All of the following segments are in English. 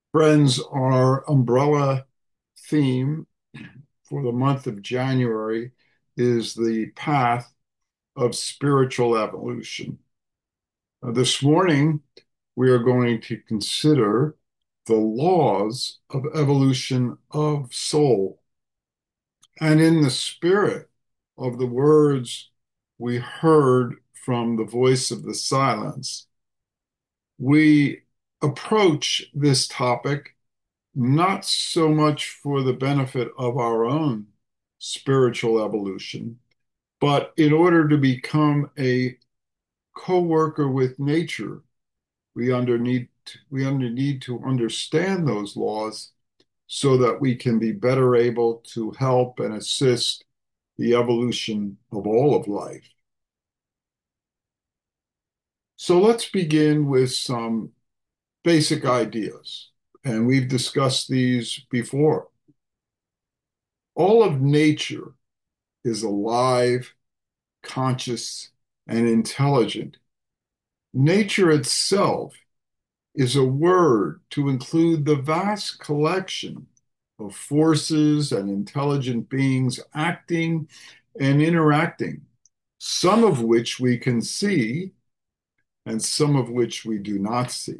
Friends, our umbrella theme for the month of January is the path of spiritual evolution. This morning, we are going to consider the laws of evolution of soul. And in the spirit of the words we heard from the voice of the silence, we approach this topic not so much for the benefit of our own spiritual evolution, but in order to become a co-worker with nature, we need to understand those laws so that we can be better able to help and assist the evolution of all of life. So let's begin with some basic ideas, and we've discussed these before. All of nature is alive, conscious, and intelligent. Nature itself is a word to include the vast collection of forces and intelligent beings acting and interacting, some of which we can see and some of which we do not see.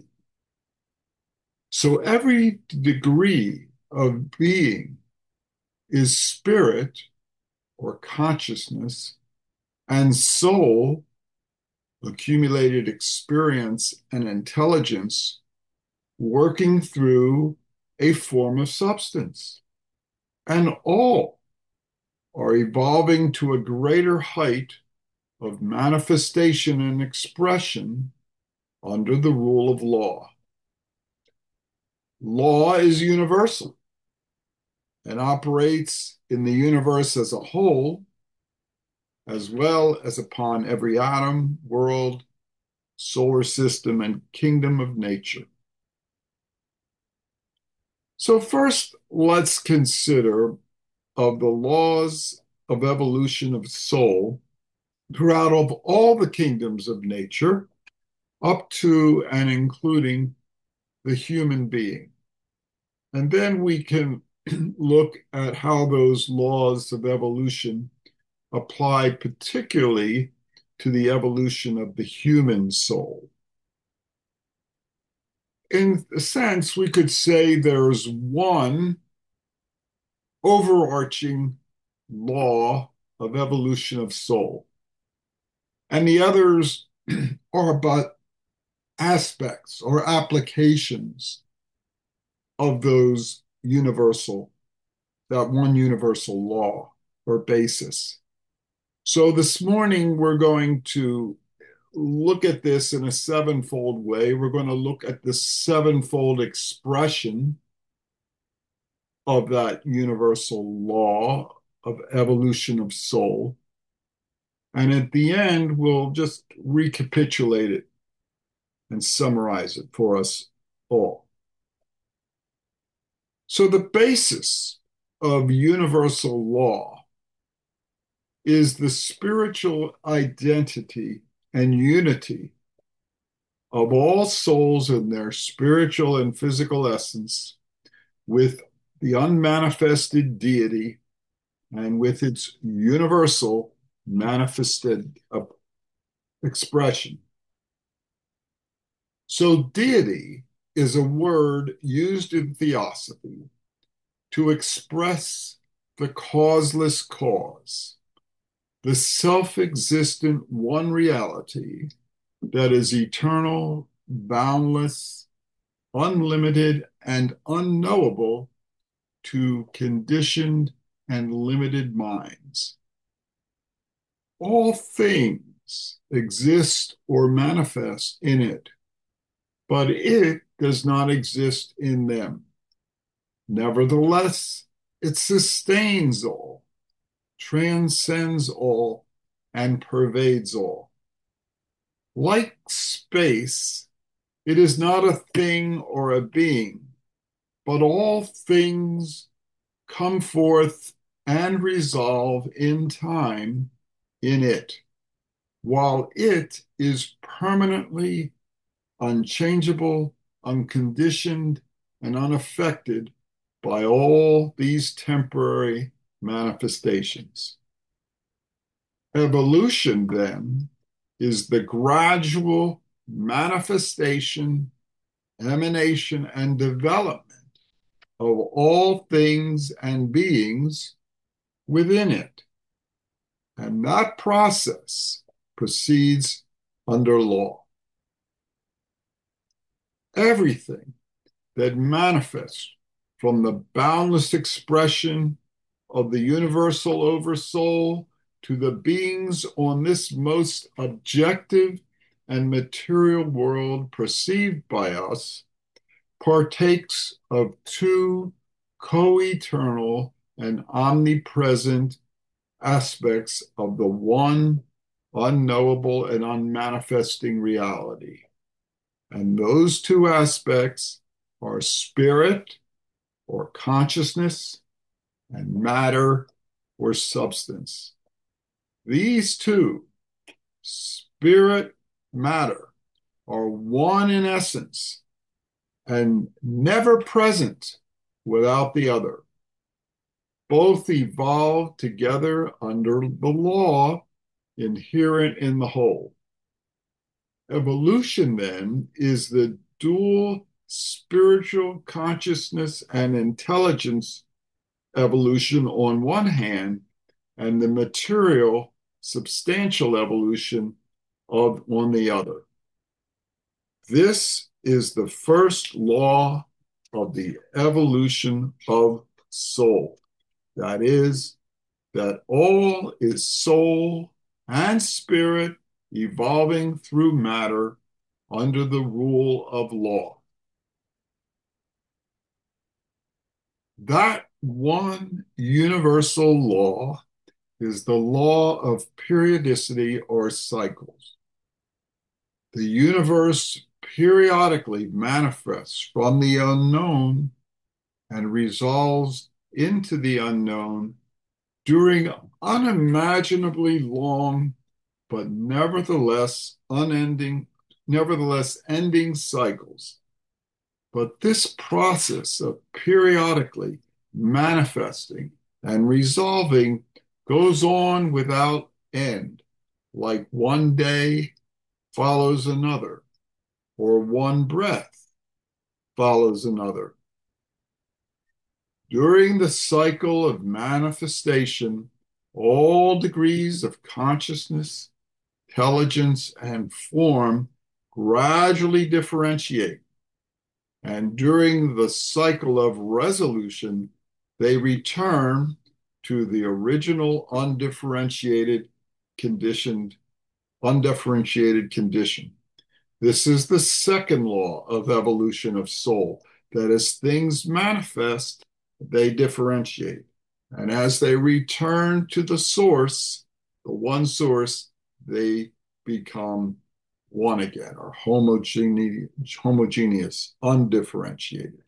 So every degree of being is spirit or consciousness, and soul, accumulated experience and intelligence, working through a form of substance. And all are evolving to a greater height of manifestation and expression under the rule of law. Law is universal and operates in the universe as a whole, as well as upon every atom, world, solar system, and kingdom of nature. So first, let's consider of the laws of evolution of soul throughout of all the kingdoms of nature, up to and including the human being. And then we can look at how those laws of evolution apply particularly to the evolution of the human soul. In a sense, we could say there's one overarching law of evolution of soul, and the others are but aspects or applications of that one universal law or basis. So this morning, we're going to look at this in a sevenfold way. We're going to look at the sevenfold expression of that universal law of evolution of soul. And at the end, we'll just recapitulate it and summarize it for us all. So the basis of universal law is the spiritual identity and unity of all souls in their spiritual and physical essence with the unmanifested deity and with its universal manifested expression. So deity is a word used in theosophy to express the causeless cause, the self-existent one reality that is eternal, boundless, unlimited, and unknowable to conditioned and limited minds. All things exist or manifest in it, but it does not exist in them. Nevertheless, it sustains all, transcends all, and pervades all. Like space, it is not a thing or a being, but all things come forth and resolve in time in it, while it is permanently unchangeable, unconditioned, and unaffected by all these temporary manifestations. Evolution, then, is the gradual manifestation, emanation, and development of all things and beings within it. And that process proceeds under law. Everything that manifests from the boundless expression of the universal oversoul to the beings on this most objective and material world perceived by us partakes of two co-eternal and omnipresent aspects of the one unknowable and unmanifesting reality. And those two aspects are spirit or consciousness and matter or substance. These two, spirit, matter, are one in essence and never present without the other. Both evolve together under the law inherent in the whole. Evolution, then, is the dual spiritual consciousness and intelligence evolution on one hand, and the material substantial evolution on the other. This is the first law of the evolution of soul. That is, that all is soul and spirit evolving through matter under the rule of law. That one universal law is the law of periodicity or cycles. The universe periodically manifests from the unknown and resolves into the unknown during unimaginably long but nevertheless ending cycles. But this process of periodically manifesting and resolving goes on without end, like one day follows another, or one breath follows another. During the cycle of manifestation, all degrees of consciousness, intelligence, and form gradually differentiate. And during the cycle of resolution, they return to the original undifferentiated condition. This is the second law of evolution of soul, that as things manifest, they differentiate. And as they return to the source, the one source, they become one again, or homogeneous, undifferentiated.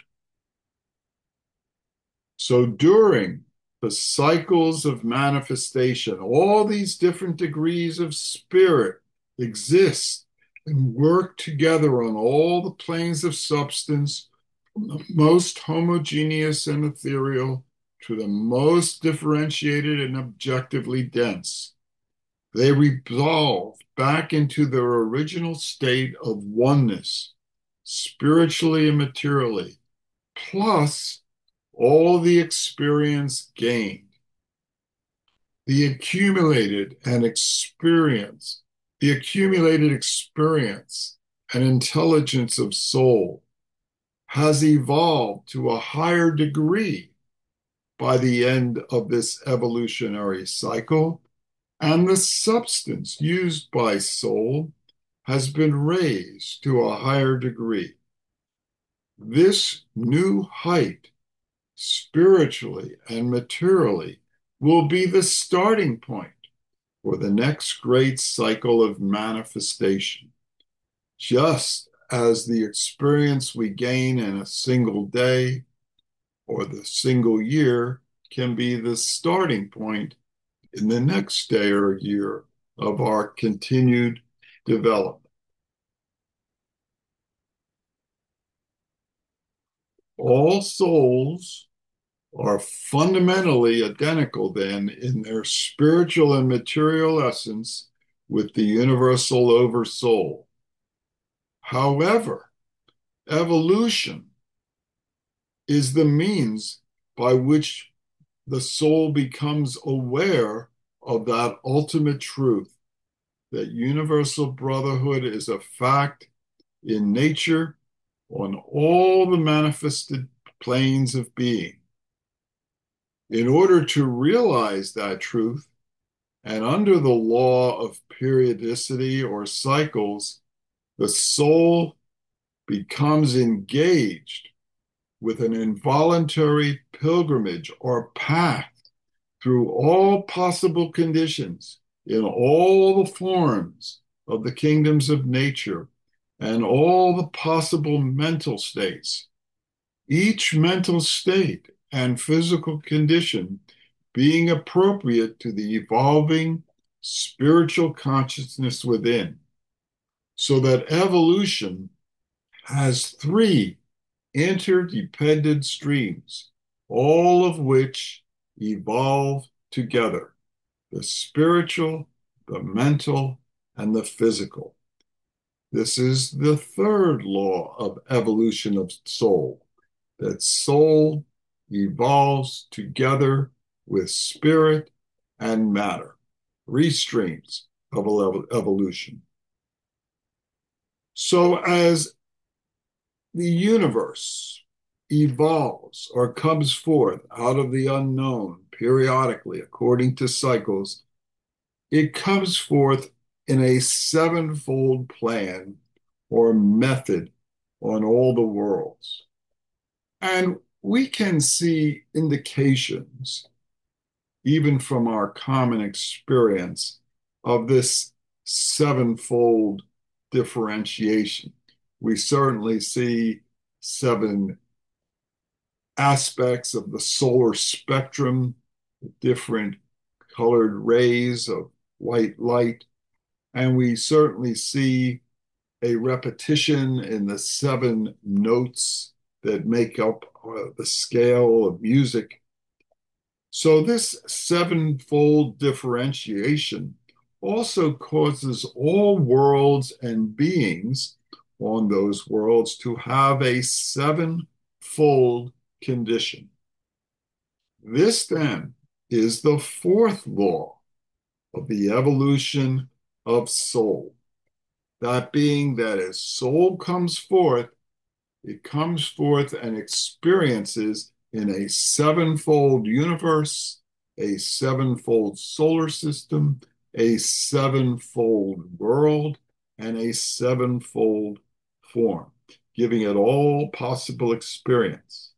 So during the cycles of manifestation, all these different degrees of spirit exist and work together on all the planes of substance, from the most homogeneous and ethereal to the most differentiated and objectively dense. They resolve back into their original state of oneness, spiritually and materially, plus all the experience gained. The accumulated experience and intelligence of soul has evolved to a higher degree by the end of this evolutionary cycle, and the substance used by soul has been raised to a higher degree. This new height, spiritually and materially, will be the starting point for the next great cycle of manifestation. Just as the experience we gain in a single day or the single year can be the starting point in the next day or year of our continued development. All souls are fundamentally identical then in their spiritual and material essence with the universal oversoul. However, evolution is the means by which the soul becomes aware of that ultimate truth, that universal brotherhood is a fact in nature on all the manifested planes of being. In order to realize that truth, and under the law of periodicity or cycles, the soul becomes engaged with an involuntary pilgrimage or path through all possible conditions in all the forms of the kingdoms of nature and all the possible mental states. Each mental state and physical condition being appropriate to the evolving spiritual consciousness within, so that evolution has three interdependent streams, all of which evolve together: the spiritual, the mental, and the physical. This is the third law of evolution of soul, that soul evolves together with spirit and matter, three streams of evolution. So as the universe evolves or comes forth out of the unknown periodically according to cycles, it comes forth in a sevenfold plan or method on all the worlds. And we can see indications, even from our common experience, of this sevenfold differentiation. We certainly see seven aspects of the solar spectrum, the different colored rays of white light, and we certainly see a repetition in the seven notes that make up the scale of music. So this sevenfold differentiation also causes all worlds and beings on those worlds to have a sevenfold condition. This then is the fourth law of the evolution of soul. That being that as soul comes forth, it comes forth and experiences in a sevenfold universe, a sevenfold solar system, a sevenfold world, and a sevenfold form, giving it all possible experience.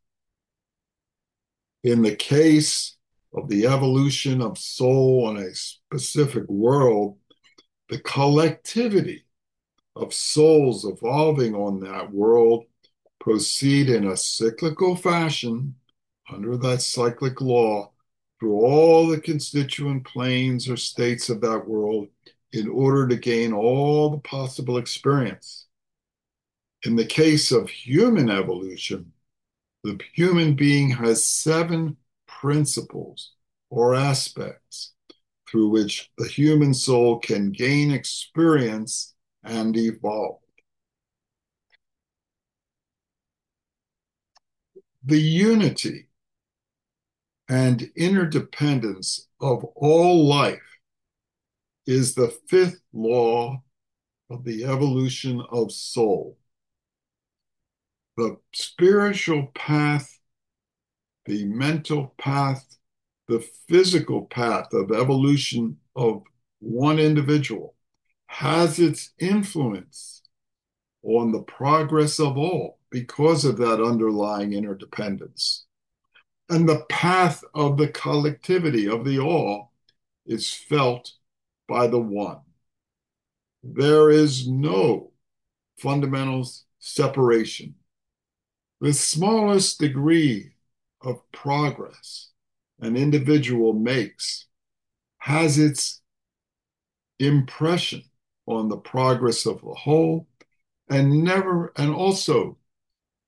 In the case of the evolution of soul on a specific world, the collectivity of souls evolving on that world proceed in a cyclical fashion under that cyclic law through all the constituent planes or states of that world in order to gain all the possible experience. In the case of human evolution, the human being has seven principles or aspects through which the human soul can gain experience and evolve. The unity and interdependence of all life is the fifth law of the evolution of soul. The spiritual path, the mental path, the physical path of evolution of one individual has its influence on the progress of all because of that underlying interdependence. And the path of the collectivity of the all is felt by the one. There is no fundamental separation. The smallest degree of progress an individual makes has its impression on the progress of the whole, and also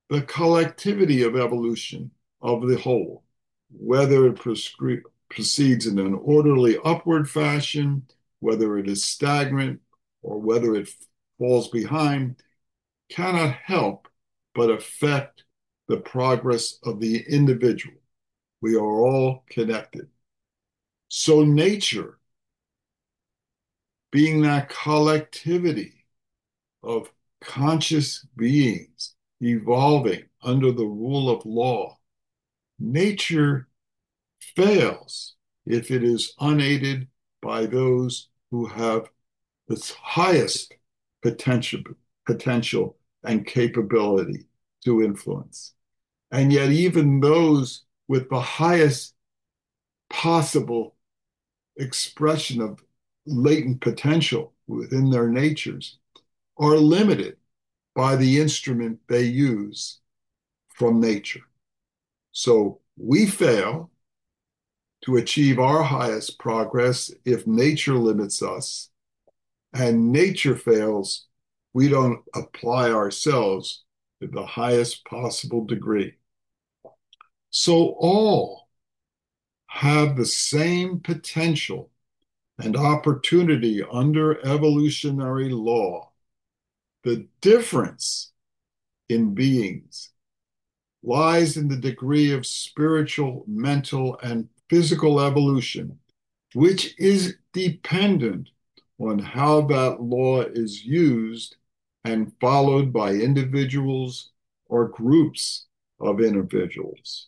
the collectivity of evolution of the whole, whether it proceeds in an orderly upward fashion, whether it is stagnant, or whether it falls behind, cannot help but affect the progress of the individual. We are all connected. So nature, being that collectivity of conscious beings evolving under the rule of law, nature fails if it is unaided by those who have the highest potential, potential and capability to influence. And yet, even those with the highest possible expression of latent potential within their natures are limited by the instrument they use from nature. So we fail to achieve our highest progress if nature limits us, and nature fails, we don't apply ourselves to the highest possible degree. So all have the same potential and opportunity under evolutionary law. The difference in beings lies in the degree of spiritual, mental, and physical evolution, which is dependent on how that law is used and followed by individuals or groups of individuals.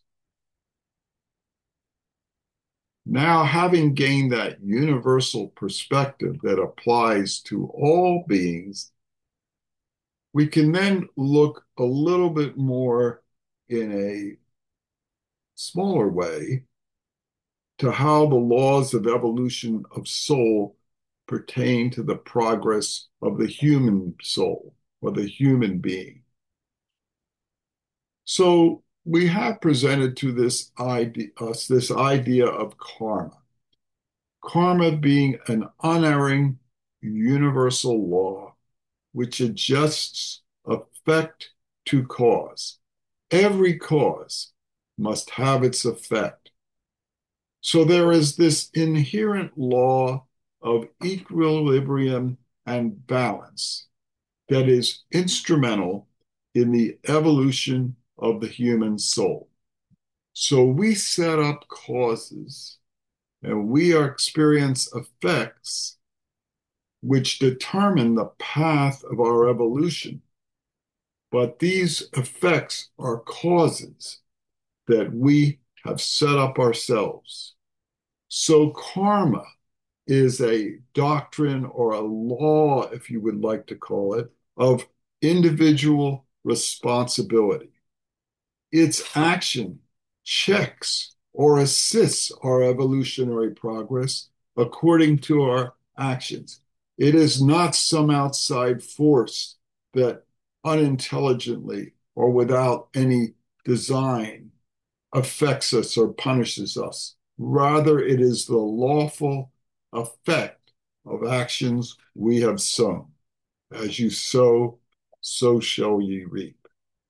Now, having gained that universal perspective that applies to all beings, we can then look a little bit more in a smaller way to how the laws of evolution of soul pertain to the progress of the human soul or the human being. So we have presented to us this idea of karma. Karma being an unerring universal law which adjusts effect to cause. Every cause must have its effect. So there is this inherent law of equilibrium and balance that is instrumental in the evolution of the human soul. So we set up causes and we experience effects which determine the path of our evolution. But these effects are causes that we have set up ourselves. So karma is a doctrine or a law, if you would like to call it, of individual responsibility. Its action checks or assists our evolutionary progress according to our actions. It is not some outside force that unintelligently or without any design affects us or punishes us. Rather, it is the lawful effect of actions we have sown. As you sow, so shall ye reap.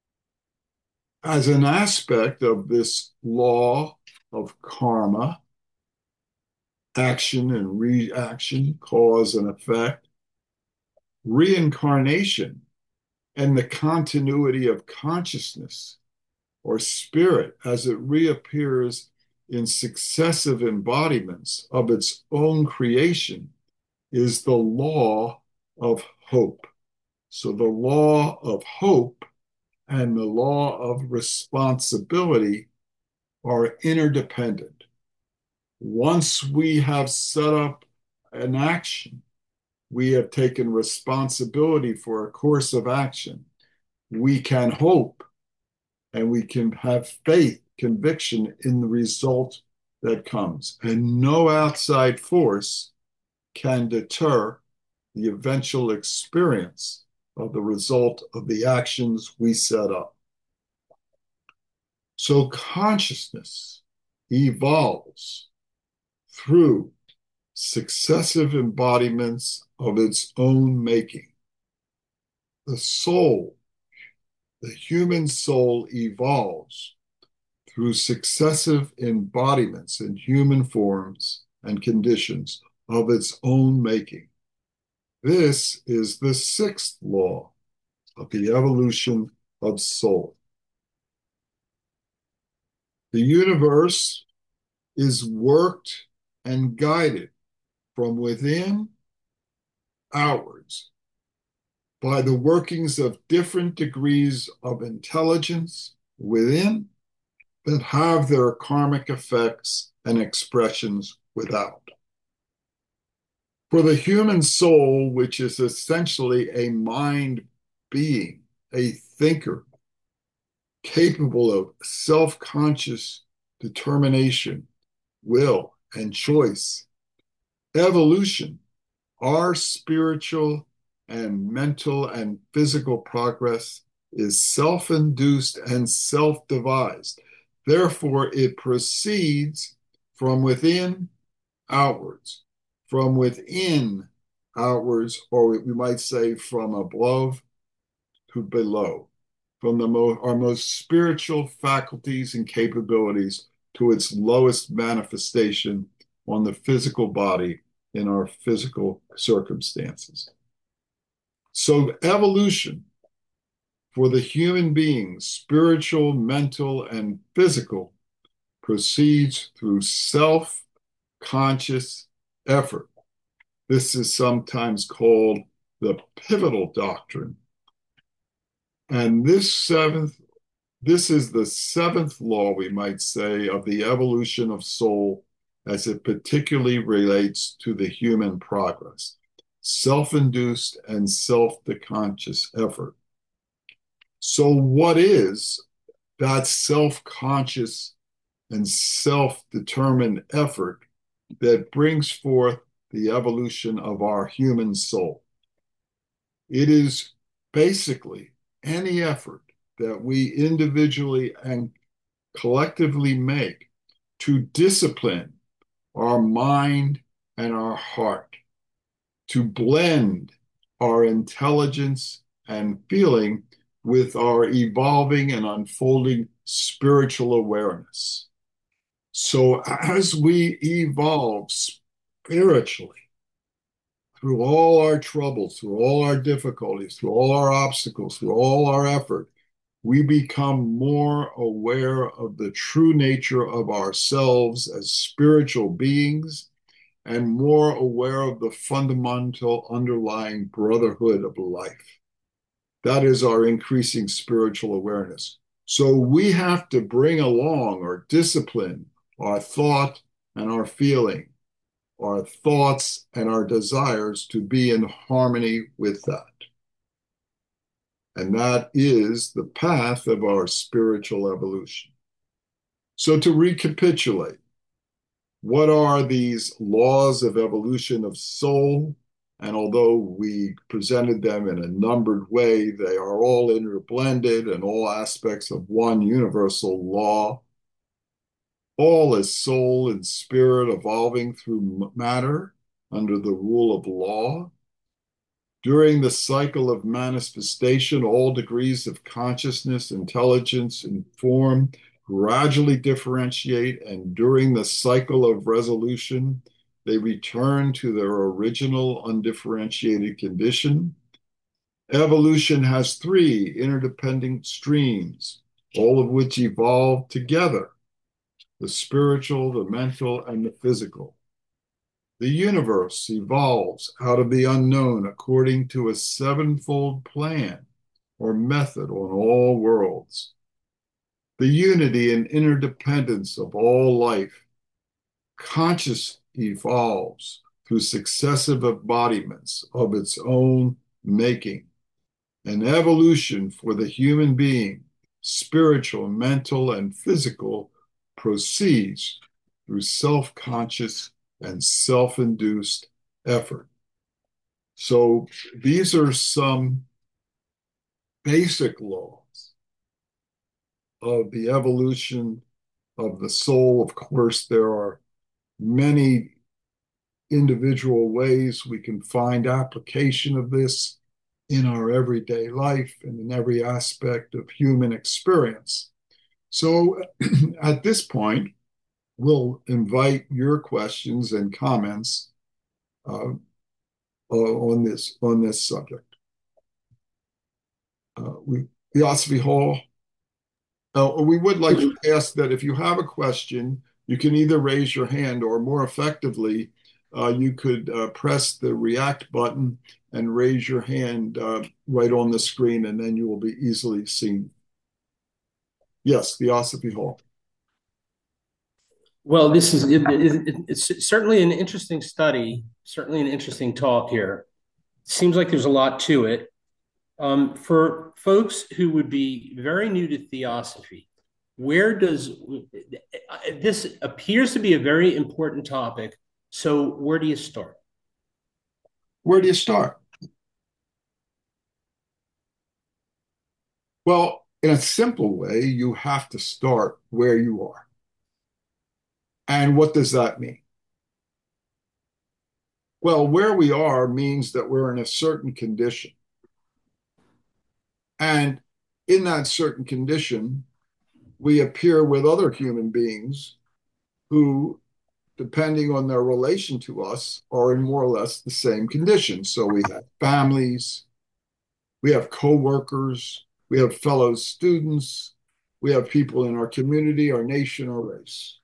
As an aspect of this law of karma, action and reaction, cause and effect, reincarnation and the continuity of consciousness or spirit as it reappears in successive embodiments of its own creation is the law of hope. So the law of hope and the law of responsibility are interdependent. Once we have set up an action, we have taken responsibility for a course of action. We can hope and we can have faith, conviction in the result that comes. And no outside force can deter the eventual experience of the result of the actions we set up. So consciousness evolves through successive embodiments of its own making. The soul The human soul evolves through successive embodiments in human forms and conditions of its own making. This is the sixth law of the evolution of soul. The universe is worked and guided from within outwards by the workings of different degrees of intelligence within that have their karmic effects and expressions without. For the human soul, which is essentially a mind being, a thinker, capable of self-conscious determination, will, and choice, evolution, our spiritual and mental and physical progress is self-induced and self-devised. Therefore, it proceeds from within outwards, from within outwards, or we might say from above to below, from our most spiritual faculties and capabilities to its lowest manifestation on the physical body in our physical circumstances. So evolution for the human being, spiritual, mental, and physical, proceeds through self-conscious effort. This is sometimes called the pivotal doctrine. And this is the seventh law, we might say, of the evolution of soul as it particularly relates to the human progress, self-induced and self-conscious effort. So what is that self-conscious and self-determined effort that brings forth the evolution of our human soul? It is basically any effort that we individually and collectively make to discipline our mind and our heart, to blend our intelligence and feeling with our evolving and unfolding spiritual awareness. So as we evolve spiritually, through all our troubles, through all our difficulties, through all our obstacles, through all our effort, we become more aware of the true nature of ourselves as spiritual beings and more aware of the fundamental underlying brotherhood of life. That is our increasing spiritual awareness. So we have to bring along or discipline our thought and our feeling, our thoughts and our desires to be in harmony with that. And that is the path of our spiritual evolution. So to recapitulate, what are these laws of evolution of soul? And although we presented them in a numbered way, they are all interblended and all aspects of one universal law. All is soul and spirit evolving through matter under the rule of law. During the cycle of manifestation, all degrees of consciousness, intelligence, and form gradually differentiate, and during the cycle of resolution, they return to their original undifferentiated condition. Evolution has three interdependent streams, all of which evolve together: the spiritual, the mental, and the physical. The universe evolves out of the unknown according to a sevenfold plan or method on all worlds. The unity and interdependence of all life, conscious evolves through successive embodiments of its own making. An evolution for the human being, spiritual, mental, and physical, proceeds through self-conscious and self-induced effort. So these are some basic laws of the evolution of the soul. Of course, there are many individual ways we can find application of this, in our everyday life and in every aspect of human experience. So at this point, we'll invite your questions and comments on this subject. Theosophy Hall. We would like to ask that if you have a question, you can either raise your hand or more effectively, you could press the react button and raise your hand right on the screen, and then you will be easily seen. Yes, Theosophy Hall. Well, it's certainly an interesting study, certainly an interesting talk here. Seems like there's a lot to it. For folks who would be very new to theosophy, where does this appears to be a very important topic? So, where do you start? Where do you start? Well, in a simple way, you have to start where you are. And what does that mean? Well, where we are means that we're in a certain condition. And in that certain condition, we appear with other human beings who, depending on their relation to us, are in more or less the same condition. So we have families, we have coworkers, we have fellow students, we have people in our community, our nation, our race.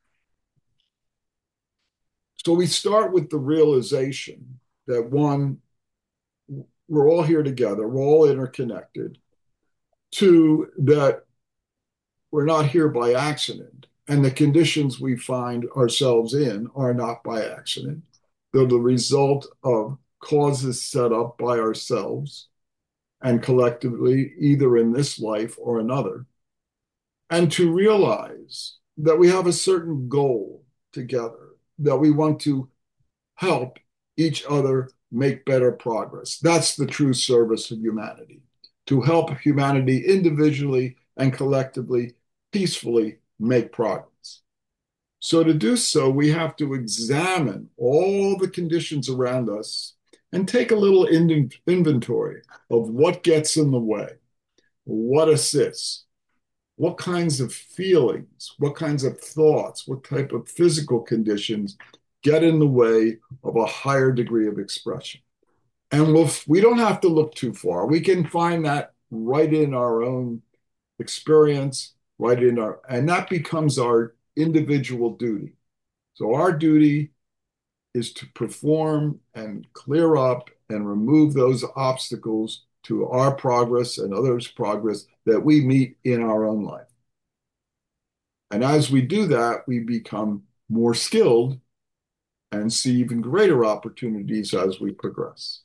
So we start with the realization that one, we're all here together, we're all interconnected. Two, that we're not here by accident, and the conditions we find ourselves in are not by accident. They're the result of causes set up by ourselves and collectively, either in this life or another. And to realize that we have a certain goal together, that we want to help each other make better progress. That's the true service of humanity, to help humanity individually and collectively, peacefully make progress. So, to do so, we have to examine all the conditions around us and take a little inventory of what gets in the way, what assists, what kinds of feelings, what kinds of thoughts, what type of physical conditions get in the way of a higher degree of expression. And we don't have to look too far. We can find that right in our own experience, and that becomes our individual duty. So our duty is to perform and clear up and remove those obstacles to our progress and others' progress that we meet in our own life. And as we do that, we become more skilled and see even greater opportunities as we progress.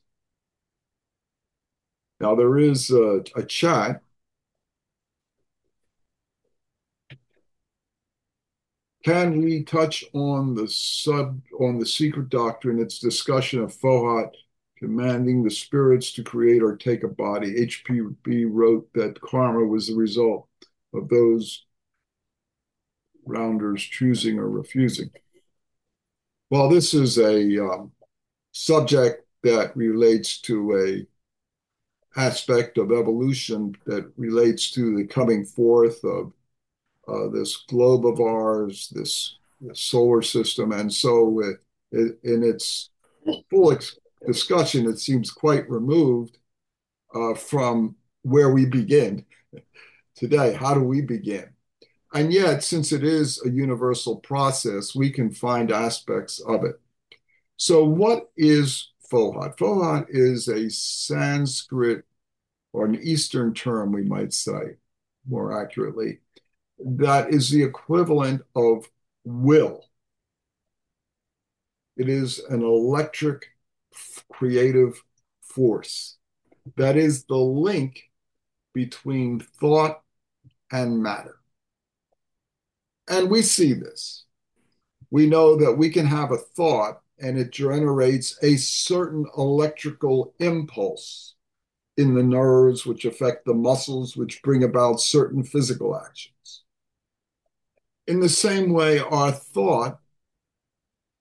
Now, there is a chat. Can we touch on the secret doctrine, its discussion of Fohat commanding the spirits to create or take a body? HPB wrote that karma was the result of those rounders choosing or refusing. Well, this is a subject that relates to a aspect of evolution that relates to the coming forth of this globe of ours, this solar system. And so in its full discussion, it seems quite removed from where we begin today. How do we begin? And yet, since it is a universal process, we can find aspects of it. So what is Fohat? Fohat is a Sanskrit or an Eastern term, we might say, more accurately, that is the equivalent of will. It is an electric creative force. That is the link between thought and matter. And we see this. We know that we can have a thought and it generates a certain electrical impulse in the nerves, which affect the muscles, which bring about certain physical actions. In the same way, our thought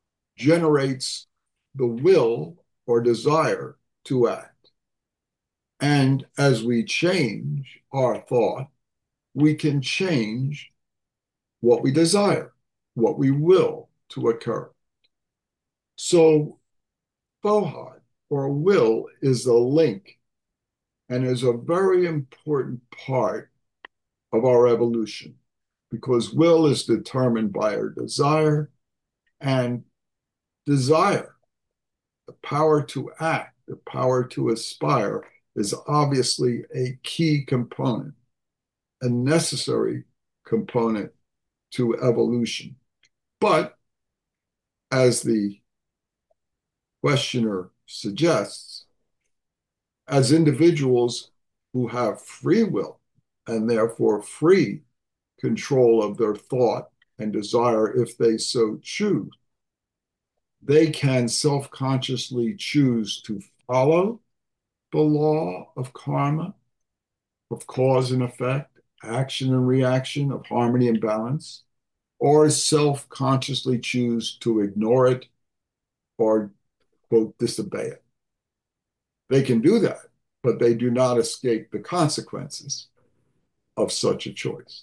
generates the will or desire to act. And as we change our thought, we can change what we desire, what we will to occur. So, Bohai, or will, is the link and is a very important part of our evolution because will is determined by our desire, and desire, the power to act, the power to aspire, is obviously a key component, a necessary component to evolution. But as the questioner suggests, as individuals who have free will and therefore free control of their thought and desire if they so choose, they can self consciously choose to follow the law of karma, of cause and effect, action and reaction, of harmony and balance, or self consciously choose to ignore it or, quote, disobey it. They can do that, but they do not escape the consequences of such a choice.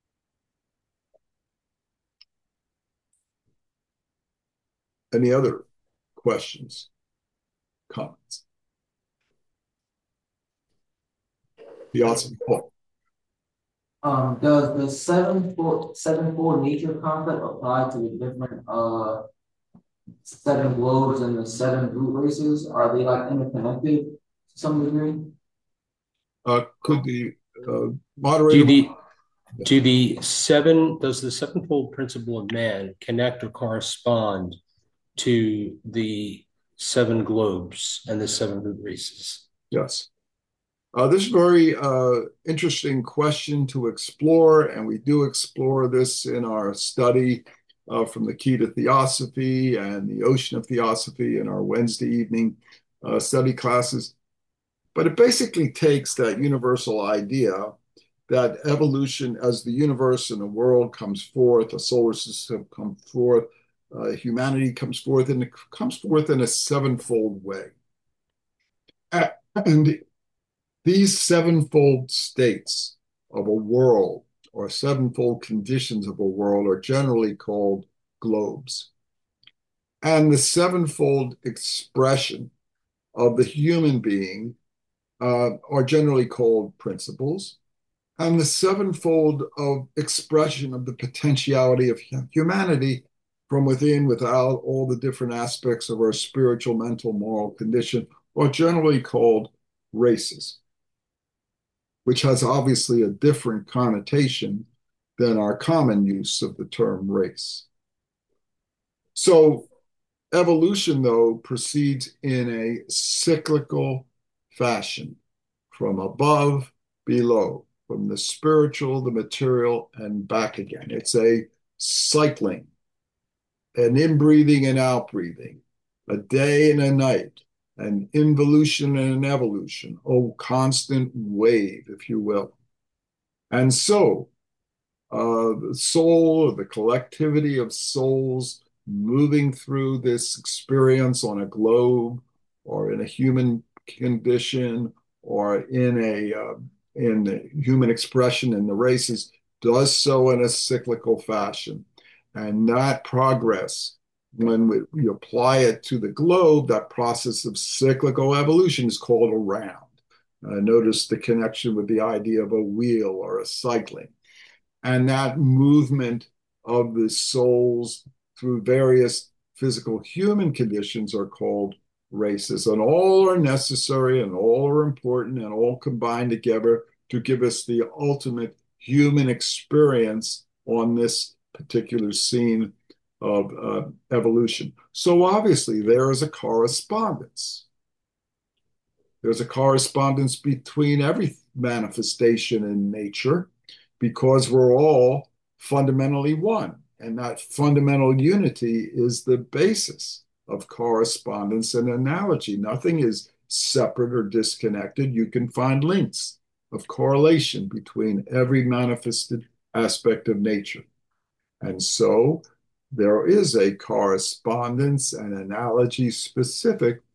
Any other questions, comments? The odds of Does the sevenfold nature concept apply to the different seven globes and the seven root races? Are they like interconnected to some degree? Could the Do moderator? the does the sevenfold principle of man connect or correspond to the seven globes and the seven root races? Yes. This is a very interesting question to explore, and we do explore this in our study from the Key to Theosophy and the Ocean of Theosophy in our Wednesday evening study classes. But it basically takes that universal idea that evolution, as the universe and the world comes forth, the solar system comes forth, humanity comes forth, and it comes forth in a sevenfold way. And these sevenfold states of a world or sevenfold conditions of a world are generally called globes. And the sevenfold expression of the human being are generally called principles. And the sevenfold of expression of the potentiality of humanity from within, without all the different aspects of our spiritual, mental, moral condition, are generally called races, which has obviously a different connotation than our common use of the term race. So evolution, though, proceeds in a cyclical fashion from above, below, from the spiritual, the material, and back again. It's a cycling, an inbreathing and outbreathing, a day and a night, an involution and an evolution, oh, constant wave, if you will. And so the soul, the collectivity of souls moving through this experience on a globe or in a human condition or in human expression in the races does so in a cyclical fashion. And that progress, when we apply it to the globe, that process of cyclical evolution is called a round. Notice the connection with the idea of a wheel or a cycling. And that movement of the souls through various physical human conditions are called races. And all are necessary and all are important and all combine together to give us the ultimate human experience on this particular scene of evolution. So obviously there is a correspondence. There's a correspondence between every manifestation in nature because we're all fundamentally one. And that fundamental unity is the basis of correspondence and analogy. Nothing is separate or disconnected. You can find links of correlation between every manifested aspect of nature. And so there is a correspondence and analogy specific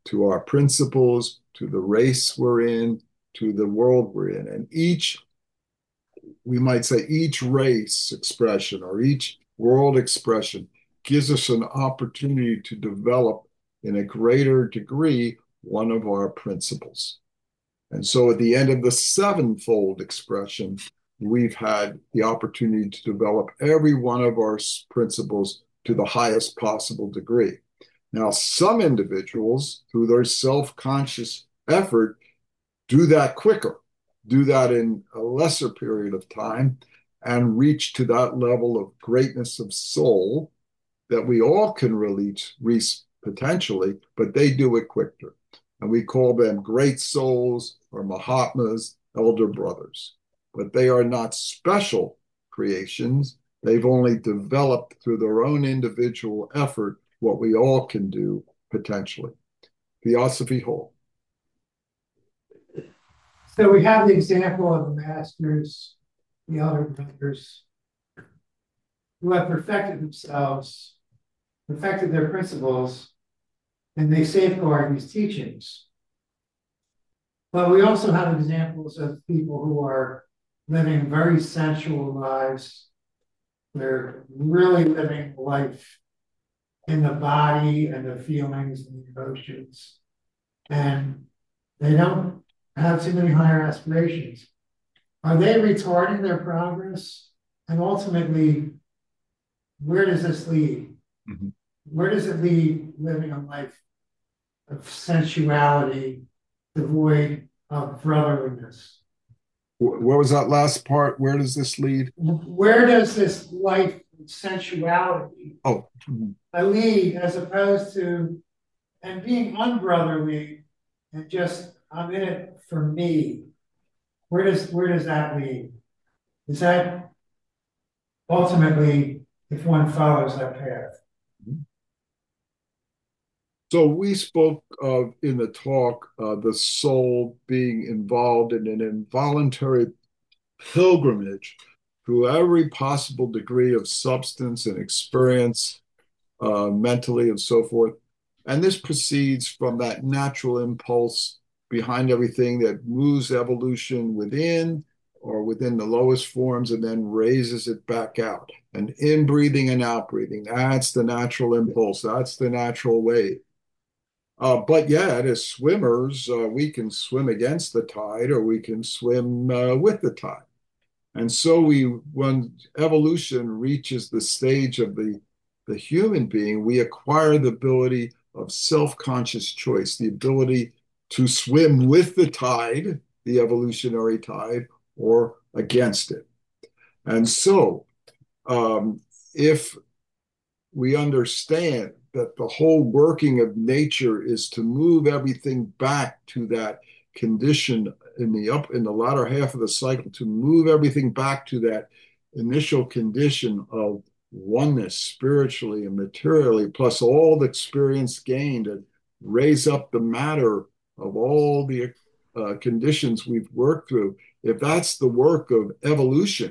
to our principles, to the race we're in, to the world we're in. And we might say each race expression or each world expression gives us an opportunity to develop in a greater degree one of our principles. And so at the end of the sevenfold expression, we've had the opportunity to develop every one of our principles to the highest possible degree. Now, some individuals, through their self-conscious effort, do that quicker, do that in a lesser period of time, and reach to that level of greatness of soul that we all can reach potentially, but they do it quicker. And we call them great souls or Mahatmas, elder brothers. But they are not special creations. They've only developed through their own individual effort what we all can do potentially. Theosophy Hall. So we have the example of the masters, the elder brothers, who have perfected themselves, perfected their principles, and they safeguard these teachings. But we also have examples of people who are living very sensual lives. They're really living life in the body and the feelings and the emotions. And they don't have too many higher aspirations. Are they retarding their progress? And ultimately, where does this lead? Mm-hmm. Where does it lead living a life of sensuality, devoid of brotherliness? What was that last part? Where does this lead? Where does this life of sensuality mm-hmm. lead, as opposed to and being unbrotherly and just I'm in it for me? Where does that lead? Is that ultimately, if one follows that path? So we spoke of in the talk the soul being involved in an involuntary pilgrimage through every possible degree of substance and experience, mentally and so forth. And this proceeds from that natural impulse behind everything that moves evolution within or within the lowest forms and then raises it back out. And in-breathing and out-breathing, that's the natural impulse. That's the natural wave. But yet, as swimmers, we can swim against the tide or we can swim with the tide. And so when evolution reaches the stage of the human being, we acquire the ability of self-conscious choice, the ability to swim with the tide, the evolutionary tide, or against it. And so if we understand that the whole working of nature is to move everything back to that condition in the latter half of the cycle, to move everything back to that initial condition of oneness spiritually and materially, plus all the experience gained, and raise up the matter of all the conditions we've worked through. If that's the work of evolution,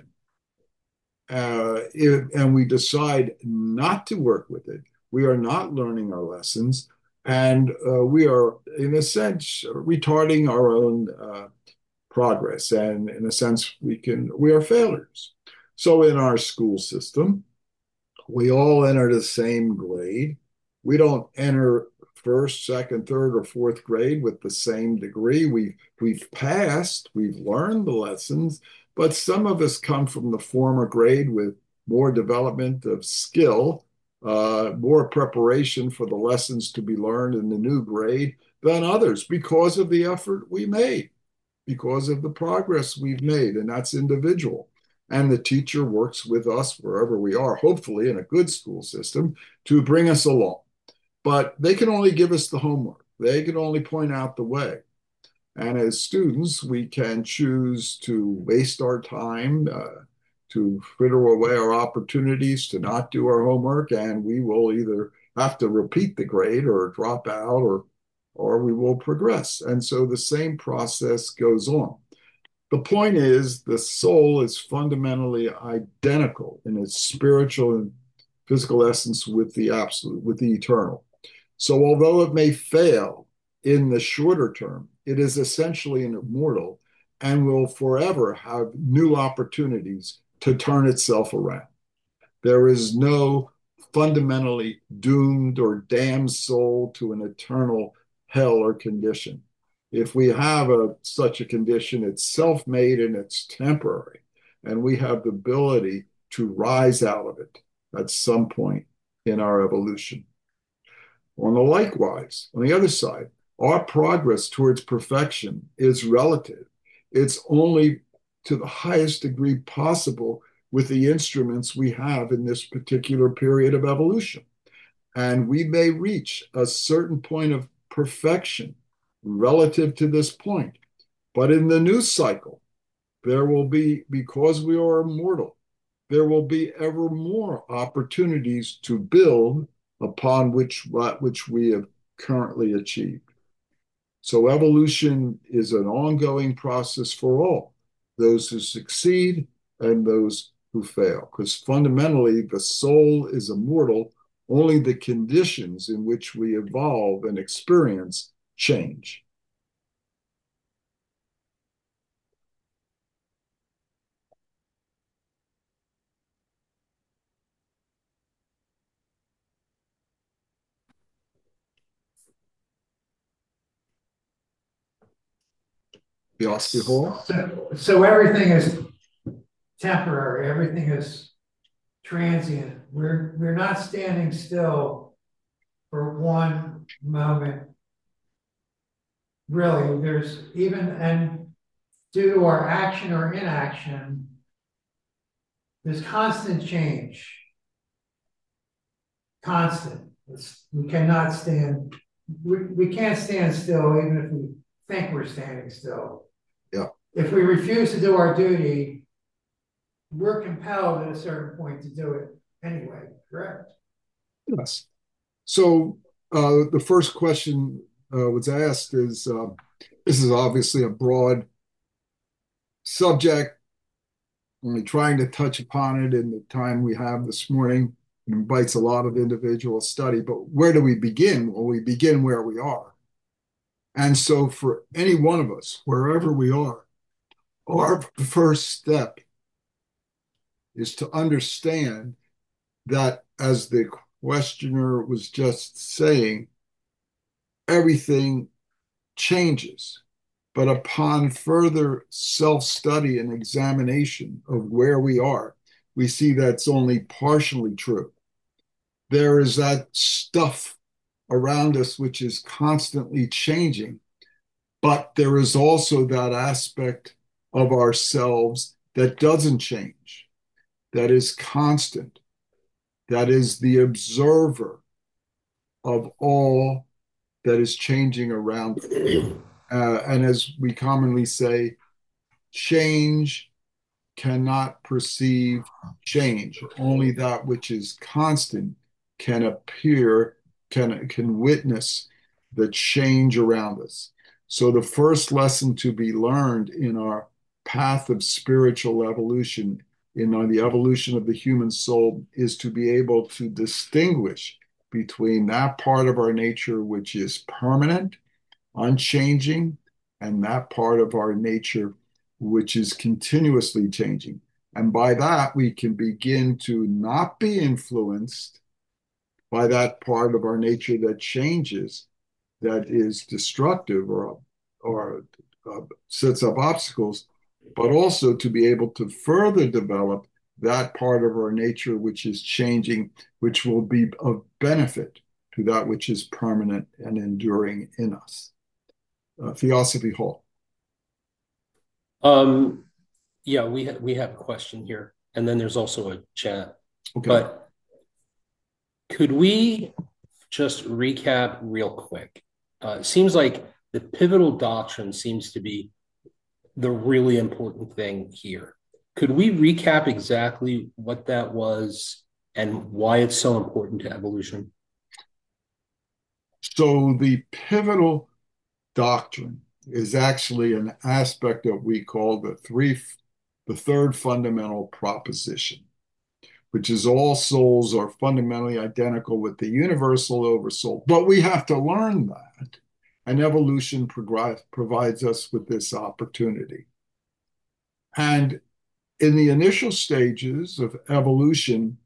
and we decide not to work with it, we are not learning our lessons, and we are, in a sense, retarding our own progress. And in a sense, we are failures. So in our school system, we all enter the same grade. We don't enter first, second, third, or fourth grade with the same degree. We've passed, we've learned the lessons, but some of us come from the former grade with more development of skill, more preparation for the lessons to be learned in the new grade than others because of the effort we made, because of the progress we've made, and that's individual. And the teacher works with us wherever we are, hopefully in a good school system, to bring us along. But they can only give us the homework. They can only point out the way. And as students, we can choose to waste our time, to fritter away our opportunities, to not do our homework, and we will either have to repeat the grade or drop out, or we will progress. And so the same process goes on. The point is, the soul is fundamentally identical in its spiritual and physical essence with the absolute, with the eternal. So although it may fail in the shorter term, it is essentially an immortal and will forever have new opportunities to turn itself around. There is no fundamentally doomed or damned soul to an eternal hell or condition. If we have such a condition, it's self-made and it's temporary, and we have the ability to rise out of it at some point in our evolution. Likewise, on the other side, our progress towards perfection is relative. It's only to the highest degree possible with the instruments we have in this particular period of evolution. And we may reach a certain point of perfection relative to this point. But in the new cycle, there will be, because we are immortal, there will be ever more opportunities to build upon which we have currently achieved. So evolution is an ongoing process for all, those who succeed and those who fail, because fundamentally the soul is immortal. Only the conditions in which we evolve and experience change. So everything is temporary, everything is transient. We're not standing still for one moment. Really, there's and due to our action or inaction, there's constant change. Constant. We cannot stand, we can't stand still even if we think we're standing still. Yeah. If we refuse to do our duty, we're compelled at a certain point to do it anyway, correct? Yes. So the first question was asked is, this is obviously a broad subject, only trying to touch upon it in the time we have this morning. It invites a lot of individual study, but where do we begin? Well, we begin where we are. And so for any one of us, wherever we are, our first step is to understand that, as the questioner was just saying, everything changes. But upon further self-study and examination of where we are, we see that's only partially true. There is that stuff around us which is constantly changing, but there is also that aspect of ourselves that doesn't change, that is constant, that is the observer of all that is changing around us. And as we commonly say, change cannot perceive change. Only that which is constant can appear, can witness the change around us. So the first lesson to be learned in our path of spiritual evolution, in the evolution of the human soul, is to be able to distinguish between that part of our nature which is permanent, unchanging, and that part of our nature which is continuously changing. And by that, we can begin to not be influenced by that part of our nature that changes, that is destructive or sets up obstacles, but also to be able to further develop that part of our nature which is changing, which will be of benefit to that which is permanent and enduring in us. Theosophy Hall. Yeah, we have a question here, and then there's also a chat. Okay. But could we just recap real quick? It seems like the pivotal doctrine seems to be the really important thing here. Could we recap exactly what that was and why it's so important to evolution? So the pivotal doctrine is actually an aspect of what we call the third fundamental proposition, which is all souls are fundamentally identical with the universal oversoul. But we have to learn that And evolution provides us with this opportunity. And in the initial stages of evolution,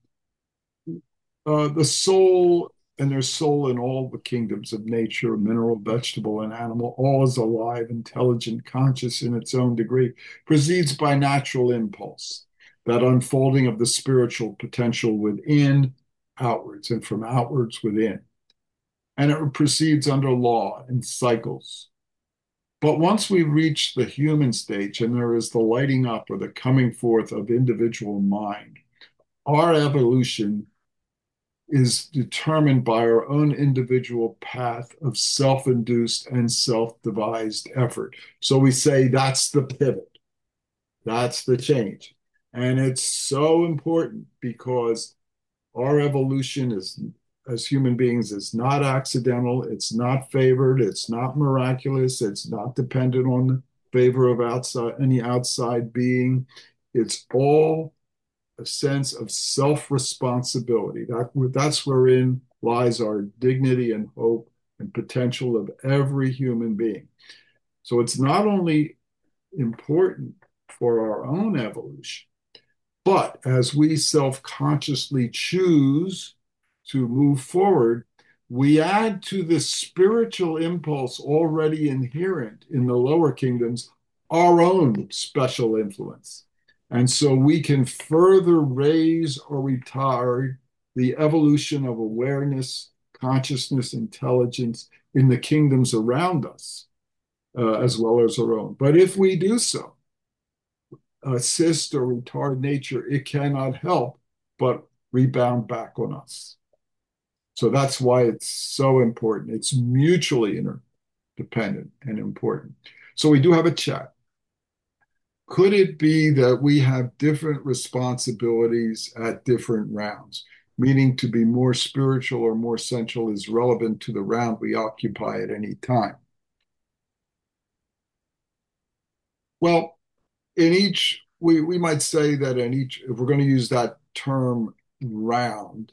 the soul, and there's soul in all the kingdoms of nature, mineral, vegetable, and animal, all is alive, intelligent, conscious in its own degree, proceeds by natural impulse, that unfolding of the spiritual potential within, outwards, and from outwards within. And it proceeds under law and cycles. But once we reach the human stage and there is the lighting up or the coming forth of individual mind, our evolution is determined by our own individual path of self-induced and self-devised effort. So we say that's the pivot, that's the change. And it's so important because our evolution is, as human beings, is not accidental, it's not favored, it's not miraculous, it's not dependent on the favor of any outside being. It's all a sense of self-responsibility. That's wherein lies our dignity and hope and potential of every human being. So it's not only important for our own evolution, but as we self-consciously choose to move forward, we add to the spiritual impulse already inherent in the lower kingdoms our own special influence. And so we can further raise or retard the evolution of awareness, consciousness, intelligence in the kingdoms around us, as well as our own. But if we do so, assist or retard nature, it cannot help but rebound back on us. So that's why it's so important. It's mutually interdependent and important. So we do have a chat. Could it be that we have different responsibilities at different rounds? Meaning to be more spiritual or more central is relevant to the round we occupy at any time. Well, in each, we might say that in each, if we're going to use that term round,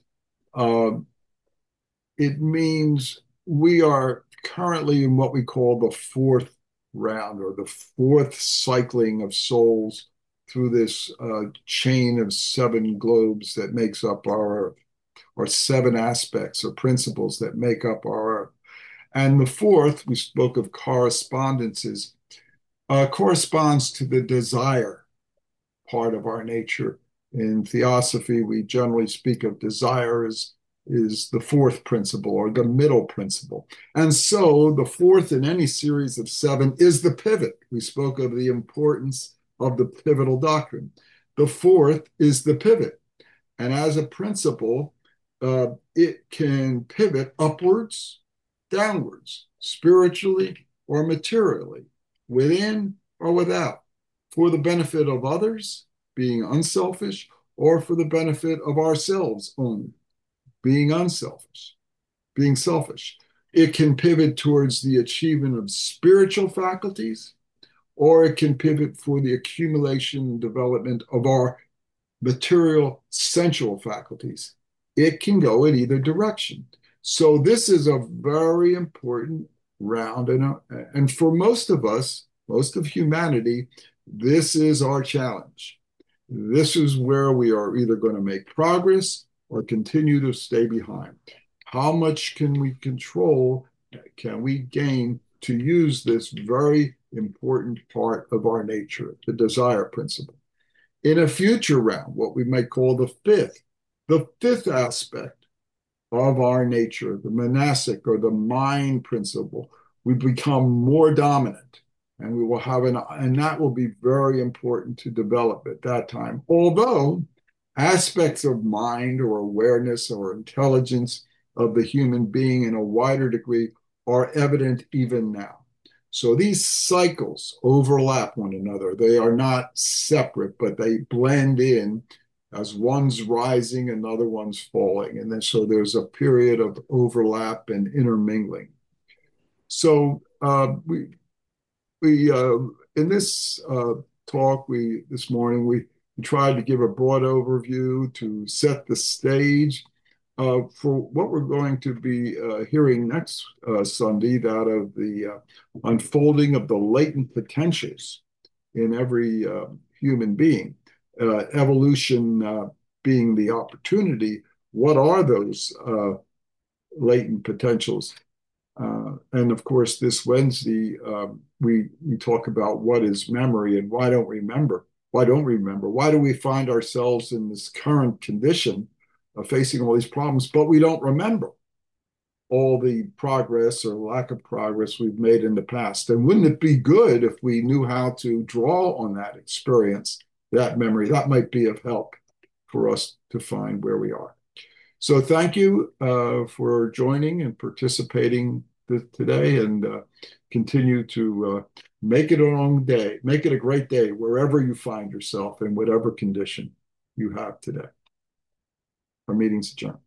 it means we are currently in what we call the fourth round or the fourth cycling of souls through this chain of seven globes that makes up our Earth, or seven aspects or principles that make up our Earth. And the fourth, we spoke of correspondences, corresponds to the desire part of our nature. In theosophy, we generally speak of desire as is the fourth principle or the middle principle. And so the fourth in any series of seven is the pivot. We spoke of the importance of the pivotal doctrine. The fourth is the pivot. And as a principle, it can pivot upwards, downwards, spiritually or materially, within or without, for the benefit of others, being unselfish, or for the benefit of ourselves only, being unselfish, being selfish. It can pivot towards the achievement of spiritual faculties, or it can pivot for the accumulation and development of our material sensual faculties. It can go in either direction. So this is a very important round. And for most of us, most of humanity, this is our challenge. This is where we are either going to make progress or continue to stay behind. How much can we control, can we gain to use this very important part of our nature, the desire principle? In a future round, what we might call the fifth aspect of our nature, the monastic or the mind principle, we become more dominant. And we will have and that will be very important to develop at that time. Although aspects of mind or awareness or intelligence of the human being in a wider degree are evident even now. So these cycles overlap one another. They are not separate, but they blend in as one's rising, another one's falling. And then so there's a period of overlap and intermingling. So we in this talk this morning we tried to give a broad overview to set the stage for what we're going to be hearing next Sunday, that of the unfolding of the latent potentials in every human being, evolution being the opportunity. What are those latent potentials? And of course, this Wednesday, we talk about what is memory and why don't we remember? Why don't we remember? Why do we find ourselves in this current condition of facing all these problems, but we don't remember all the progress or lack of progress we've made in the past? And wouldn't it be good if we knew how to draw on that experience, that memory? That might be of help for us to find where we are. So thank you for joining and participating today, and continue to make it a long day. Make it a great day wherever you find yourself in whatever condition you have today. Our meeting's adjourned.